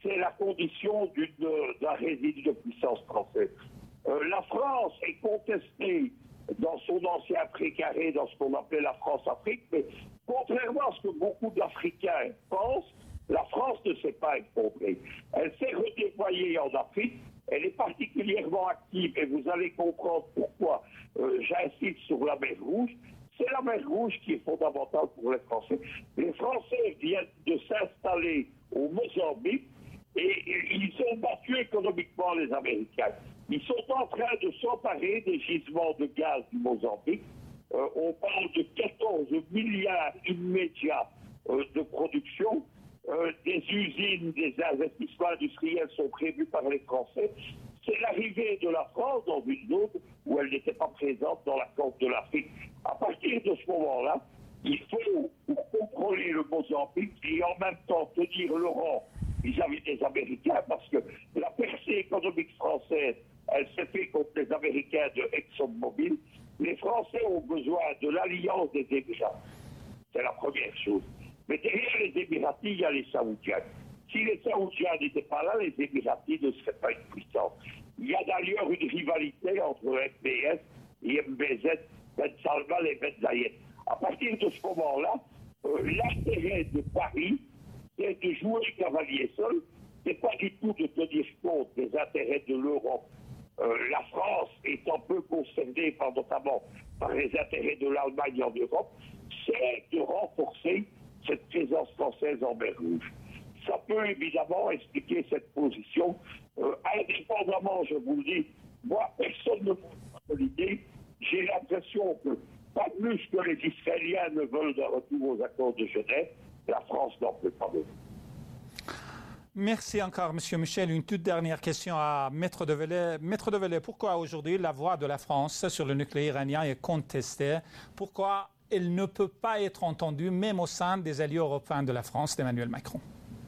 c'est la condition d'une, d'un résidu de puissance française. Euh, la France est contestée dans son ancien précaré, dans ce qu'on appelait la France-Afrique, mais contrairement à ce que beaucoup d'Africains pensent, la France ne s'est pas effondrée. Elle s'est redéployée en Afrique, elle est particulièrement active, et vous allez comprendre pourquoi euh, j'insiste sur la mer Rouge. C'est la mer Rouge qui est fondamentale pour les Français. Les Français viennent de s'installer au Mozambique, et, et ils ont battu économiquement les Américains. Ils sont en train de s'emparer des gisements de gaz du Mozambique. Euh, on parle de quatorze milliards immédiats euh, de production. Euh, des usines, des investissements industriels sont prévus par les Français. C'est l'arrivée de la France dans une zone où elle n'était pas présente dans la côte de l'Afrique. À partir de ce moment-là, il faut, pour contrôler le Mozambique et en même temps tenir le rang vis-à-vis des Américains, parce que la percée économique française, elle s'est faite contre les Américains de ExxonMobil. Les Français ont besoin de l'alliance des Émirats. C'est la première chose. Mais derrière les Émiratis, il y a les Saoudiens. Si les Saoudiens n'étaient pas là, les Émiratis ne seraient pas une puissance. Il y a d'ailleurs une rivalité entre F B S et M B Z, Ben Salman et Ben Zayed. À partir de ce moment-là, euh, l'intérêt de Paris, c'est de jouer cavalier seul. C'est pas du tout de tenir compte des intérêts de l'Europe. Euh, la France est un peu concernée, par, notamment par les intérêts de l'Allemagne en Europe, c'est de renforcer cette présence française en mer Rouge. Ça peut évidemment expliquer cette position. Euh, indépendamment, je vous le dis, moi, personne ne peut pas l'idée. J'ai l'impression que, pas plus que les Israéliens ne veulent d'un retour aux accords de Genève, la France n'en peut pas donner. Merci encore, M. Michel. Une toute dernière question à Maître Develay. Maître Develay, pourquoi aujourd'hui la voix de la France sur le nucléaire iranien est contestée? Pourquoi elle ne peut pas être entendue, même au sein des alliés européens de la France, d'Emmanuel Macron?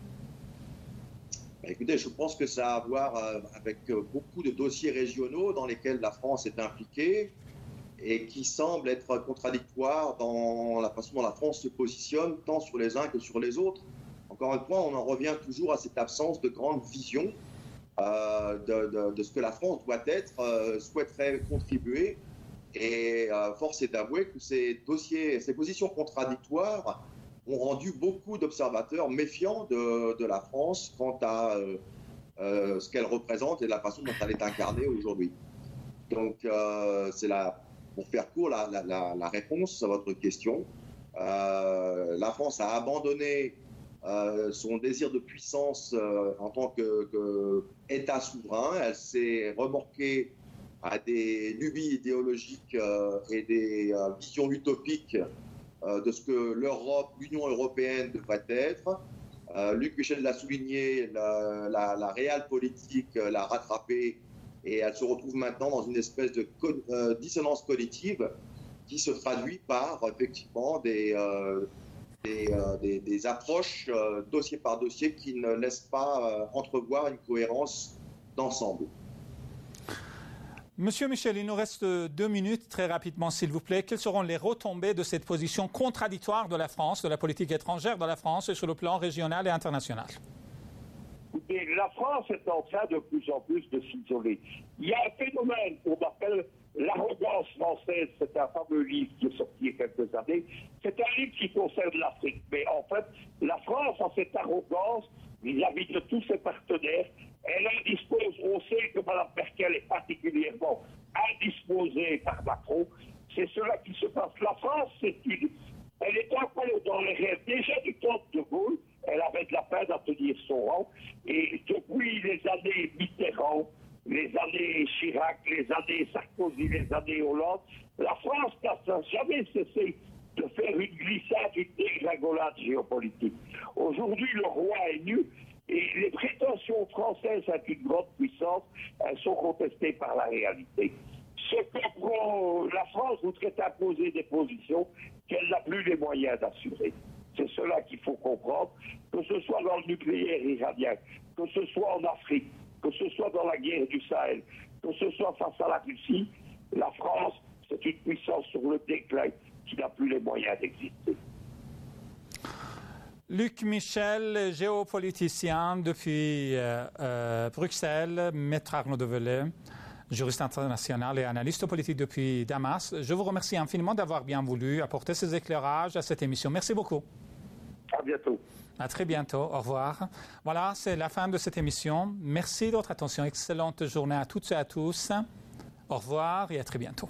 Écoutez, je pense que ça a à voir avec beaucoup de dossiers régionaux dans lesquels la France est impliquée et qui semblent être contradictoires dans la façon dont la France se positionne, tant sur les uns que sur les autres. Encore une fois, on en revient toujours à cette absence de grande vision euh, de, de, de ce que la France doit être, euh, souhaiterait contribuer. Et euh, force est d'avouer que ces dossiers, ces positions contradictoires ont rendu beaucoup d'observateurs méfiants de, de la France quant à euh, euh, ce qu'elle représente et la façon dont elle est incarnée aujourd'hui. Donc, euh, c'est la, pour faire court la, la, la, la réponse à votre question. Euh, la France a abandonné euh, son désir de puissance euh, en tant qu'État souverain. Elle s'est remorquée à des lubies idéologiques euh, et des euh, visions utopiques euh, de ce que l'Europe, l'Union européenne devrait être. Euh, Luc Michel l'a souligné, la, la, la réelle politique l'a rattrapée et elle se retrouve maintenant dans une espèce de co euh, dissonance cognitive qui se traduit par effectivement des, euh, des, euh, des, des approches euh, dossier par dossier qui ne laissent pas euh, entrevoir une cohérence d'ensemble. Monsieur Michel, il nous reste deux minutes, très rapidement s'il vous plaît. Quelles seront les retombées de cette position contradictoire de la France, de la politique étrangère de la France sur le plan régional et international? Et la France est en train de plus en plus de s'isoler. Il y a un phénomène qu'on appelle l'arrogance française. C'est un fameux livre qui est sorti il y a quelques années. C'est un livre qui concerne l'Afrique. Mais en fait, la France a cette arrogance vis-à-vis de tous ses partenaires. Elle indispose, on sait que Mme Merkel est particulièrement indisposée par Macron. C'est cela qui se passe. La France, c'est une... elle est encore dans les rêves déjà du temps de Gaulle. Elle avait de la peine à tenir son rang. Et depuis les années Mitterrand, les années Chirac, les années Sarkozy, les années Hollande, la France n'a jamais cessé de faire une glissade, une dégringolade géopolitique. Aujourd'hui, le roi est nu et les prétentions françaises à une grande puissance, elles sont contestées par la réalité. Ce que la France voudrait imposer des positions qu'elle n'a plus les moyens d'assurer. C'est cela qu'il faut comprendre, que ce soit dans le nucléaire iranien, que ce soit en Afrique, que ce soit dans la guerre du Sahel, que ce soit face à la Russie, la France, c'est une puissance sur le déclin qui n'a plus les moyens d'exister. Luc Michel, géopoliticien depuis euh, euh, Bruxelles, Maître Arnaud Develay, juriste international et analyste politique depuis Damas. Je vous remercie infiniment d'avoir bien voulu apporter ces éclairages à cette émission. Merci beaucoup. À bientôt. À très bientôt. Au revoir. Voilà, c'est la fin de cette émission. Merci de votre attention. Excellente journée à toutes et à tous. Au revoir et à très bientôt.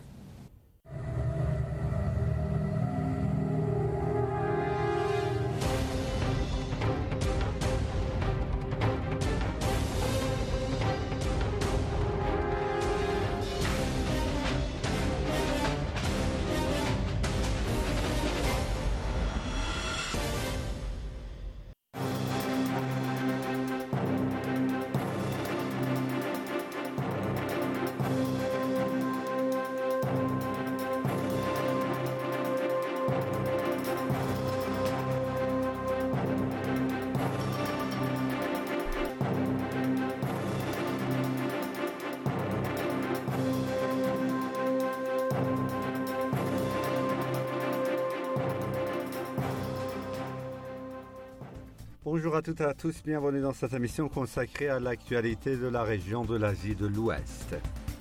Bonjour à toutes et à tous, bienvenue dans cette émission consacrée à l'actualité de la région de l'Asie de l'Ouest.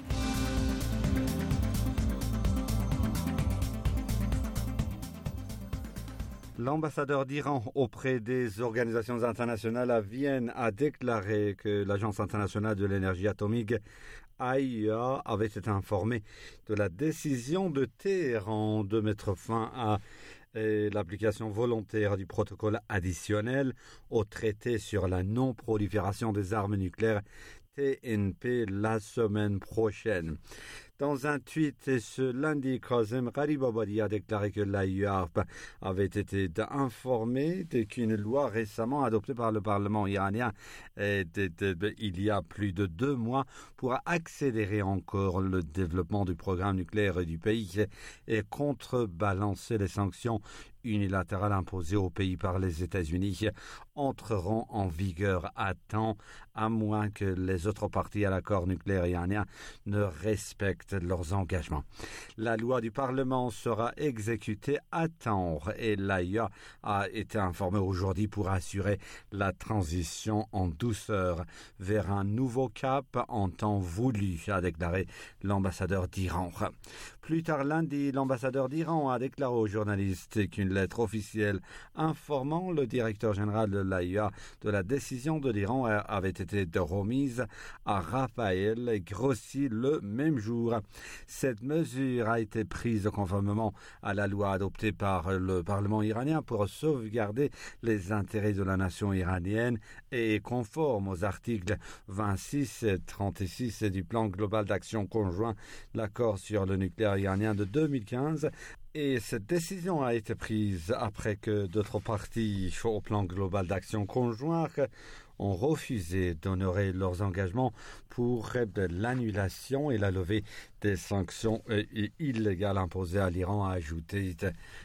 L'ambassadeur d'Iran auprès des organisations internationales à Vienne a déclaré que l'Agence internationale de l'énergie atomique A I E A avait été informée de la décision de Téhéran de mettre fin à et l'application volontaire du protocole additionnel au traité sur la non-prolifération des armes nucléaires T N P la semaine prochaine. Dans un tweet ce lundi, Kazem Gharibabadi a déclaré que l'A I E A avait été informé qu'une loi récemment adoptée par le Parlement iranien de, de, de, il y a plus de deux mois pour accélérer encore le développement du programme nucléaire du pays et contrebalancer les sanctions unilatérales imposées au pays par les États-Unis entreront en vigueur à temps, à moins que les autres parties à l'accord nucléaire iranien ne respectent leurs engagements. La loi du Parlement sera exécutée à temps et l'A I E A a été informée aujourd'hui pour assurer la transition en douceur vers un nouveau cap en temps voulu, a déclaré l'ambassadeur d'Iran. Plus tard lundi, l'ambassadeur d'Iran a déclaré aux journalistes qu'une lettre officielle informant le directeur général de l'A I E A de la décision de l'Iran avait été remise à Raphaël Grossi le même jour. Cette mesure a été prise conformément à la loi adoptée par le Parlement iranien pour sauvegarder les intérêts de la nation iranienne et est conforme aux articles vingt-six et trente-six du plan global d'action conjoint, l'accord sur le nucléaire iranien de deux mille quinze. Et cette décision a été prise après que d'autres parties au plan global d'action conjoint ont refusé d'honorer leurs engagements pour l'annulation et la levée des sanctions illégales imposées à l'Iran, a ajouté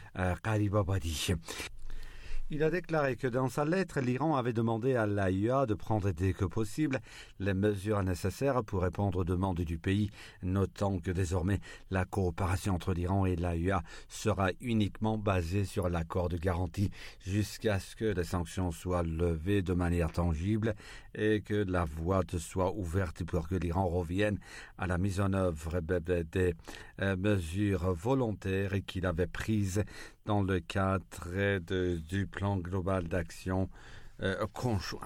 Gharibabadi. Il a déclaré que dans sa lettre, l'Iran avait demandé à l'A I E A de prendre dès que possible les mesures nécessaires pour répondre aux demandes du pays, notant que désormais la coopération entre l'Iran et l'A I E A sera uniquement basée sur l'accord de garantie jusqu'à ce que les sanctions soient levées de manière tangible et que la voie soit ouverte pour que l'Iran revienne à la mise en œuvre des mesures volontaires qu'il avait prises dans le cadre de, du plan global d'action euh, conjoint.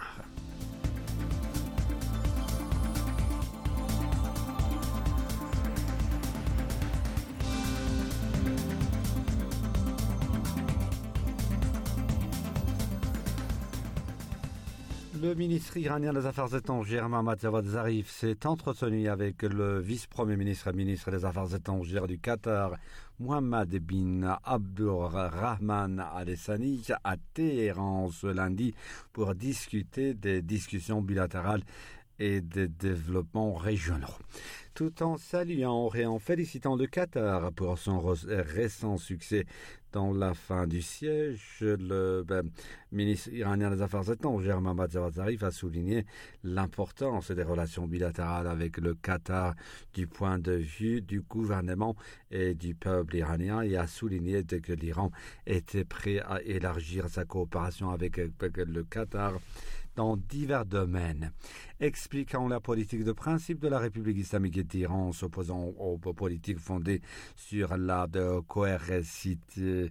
Le ministre iranien des Affaires étrangères, Mohammad Javad Zarif, s'est entretenu avec le vice-premier ministre et ministre des Affaires étrangères du Qatar, Mohammed bin Abdulrahman Al Thani, à Téhéran ce lundi pour discuter des discussions bilatérales et des développements régionaux. tout en saluant et en félicitant le Qatar pour son récent succès dans la fin du siège. Le ben, ministre iranien des Affaires étrangères, Mohammad Javad Zarif, a souligné l'importance des relations bilatérales avec le Qatar du point de vue du gouvernement et du peuple iranien et a souligné que l'Iran était prêt à élargir sa coopération avec, avec le Qatar dans divers domaines, expliquant la politique de principe de la République islamique d'Iran en s'opposant aux politiques fondées sur la coercition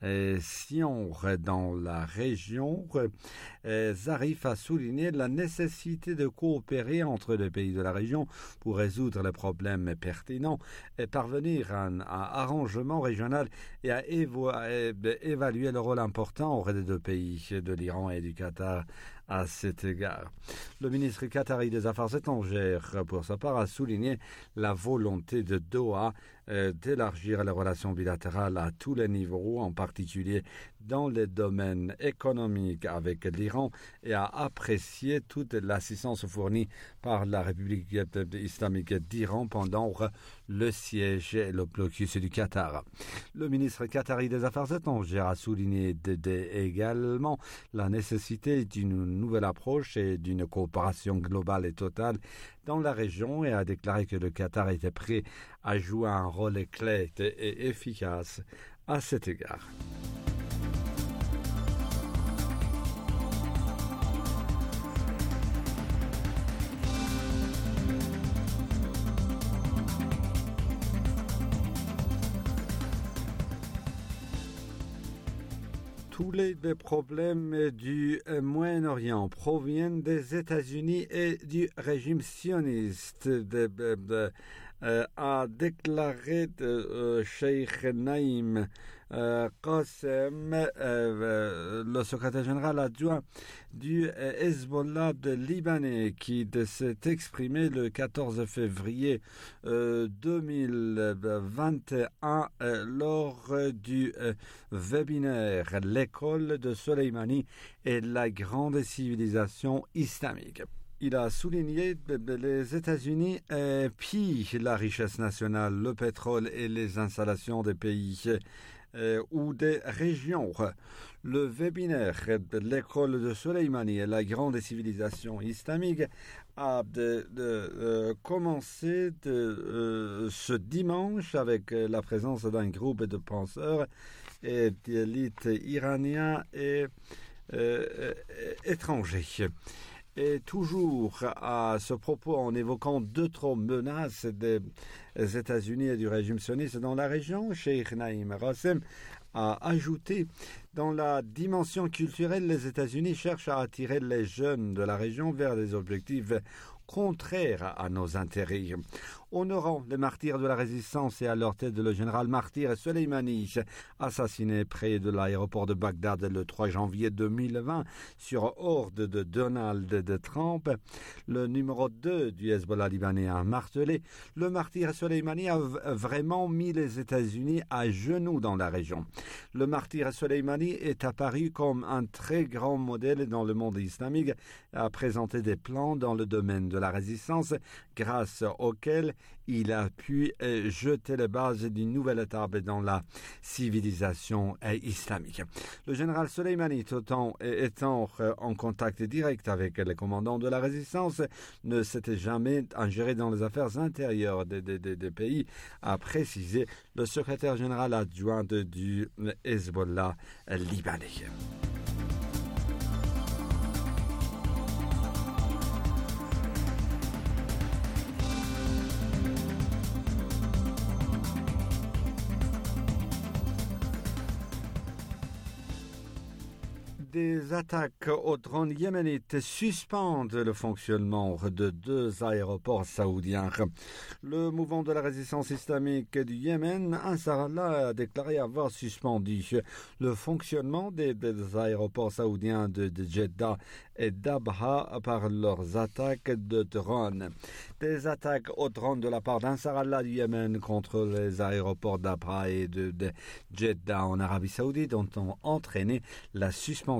dans la région. Zarif a souligné la nécessité de coopérer entre les pays de la région pour résoudre les problèmes pertinents et parvenir à un arrangement régional et à évaluer le rôle important des deux pays, de l'Iran et du Qatar. À cet égard, le ministre qatari des Affaires étrangères, pour sa part, a souligné la volonté de Doha euh, d'élargir les relations bilatérales à tous les niveaux, en particulier dans les domaines économiques avec l'Iran, et a apprécié toute l'assistance fournie par la République islamique d'Iran pendant le siège et le blocus du Qatar. Le ministre qatari des Affaires étrangères a souligné de, de, également la nécessité d'une nouvelle approche et d'une coopération globale et totale dans la région et a déclaré que le Qatar était prêt à jouer un rôle clé et efficace à cet égard. Tous les problèmes du Moyen-Orient proviennent des États-Unis et du régime sioniste, de, de, de, euh, a déclaré de, euh, Sheikh Naïm euh, Qassem, euh, euh, le secrétaire général adjoint du euh, Hezbollah de Libanais, qui s'est exprimé le quatorze février euh, deux mille vingt et un euh, lors du euh, webinaire L'école de Soleimani et la grande civilisation islamique. Il a souligné que les États-Unis euh, pillent la richesse nationale, le pétrole et les installations des pays euh, ou des régions. Le webinaire de l'école de Soleimani et la grande civilisation islamique a de, de, euh, commencé de, euh, ce dimanche avec la présence d'un groupe de penseurs et d'élite iraniens et euh, étrangers. Et toujours à ce propos, en évoquant d'autres menaces des États-Unis et du régime sioniste dans la région, Sheikh Naïm Qassem a ajouté: dans la dimension culturelle, les États-Unis cherchent à attirer les jeunes de la région vers des objectifs contraires à nos intérêts. Honorant les martyrs de la résistance et à leur tête le général martyr Soleimani, assassiné près de l'aéroport de Bagdad le trois janvier deux mille vingt sur ordre de Donald de Trump, le numéro deux du Hezbollah libanais a martelé: le martyr Soleimani a vraiment mis les États-Unis à genoux dans la région. Le martyr Soleimani est apparu comme un très grand modèle dans le monde islamique, a présenté des plans dans le domaine de la résistance grâce auxquels il a pu euh, jeter les bases d'une nouvelle étape dans la civilisation euh, islamique. Le général Soleimani, tout en étant euh, en contact direct avec les commandants de la résistance, ne s'était jamais ingéré dans les affaires intérieures des, des, des, des pays, a précisé le secrétaire général adjoint de, du Hezbollah euh, libanais. Des attaques aux drones yéménites suspendent le fonctionnement de deux aéroports saoudiens. Le mouvement de la résistance islamique du Yémen, Ansarallah, a déclaré avoir suspendu le fonctionnement des, des aéroports saoudiens de, de Jeddah et d'Abha par leurs attaques de drones. Des attaques aux drones de la part d'Ansarallah du Yémen contre les aéroports d'Abha et de, de Jeddah en Arabie Saoudite ont entraîné la suspension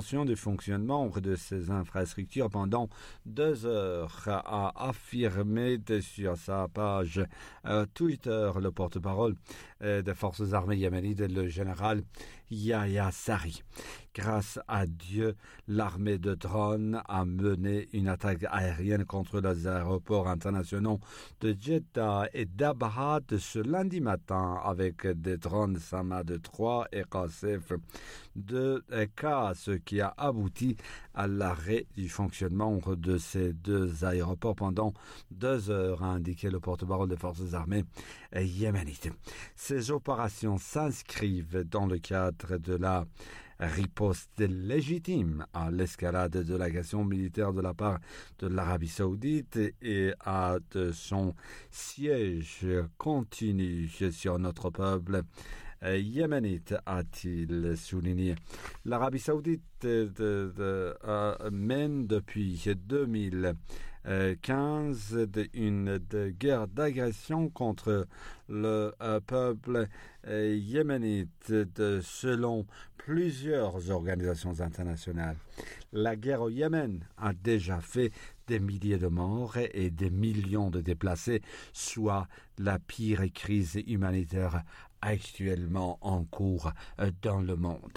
portion du fonctionnement de ces infrastructures pendant deux heures, a affirmé sur sa page euh, Twitter le porte-parole euh, des forces armées yéménites, le général Yahya Sari. Grâce à Dieu, l'armée de drones a mené une attaque aérienne contre les aéroports internationaux de Jeddah et d'Abha ce lundi matin avec des drones Samad trois et Qasef de K, ce qui a abouti à l'arrêt du fonctionnement de ces deux aéroports pendant deux heures, a indiqué le porte-parole des forces armées yéménites. Ces opérations s'inscrivent dans le cadre de la riposte légitime à l'escalade de l'agression militaire de la part de l'Arabie saoudite et à de son siège continu sur notre peuple yéménite, a-t-il souligné. L'Arabie saoudite de, de, de, euh, mène depuis deux mille quinze de, une de guerre d'agression contre le euh, peuple euh, yéménite de, selon plusieurs organisations internationales. La guerre au Yémen a déjà fait des milliers de morts et des millions de déplacés, soit la pire crise humanitaire actuellement en cours dans le monde.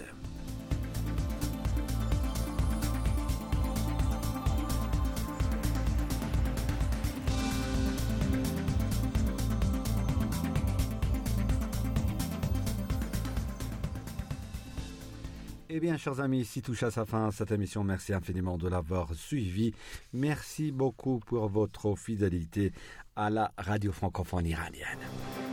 Eh bien, chers amis, ici touche à sa fin cette émission. Merci infiniment de l'avoir suivi. Merci beaucoup pour votre fidélité à la radio francophone iranienne.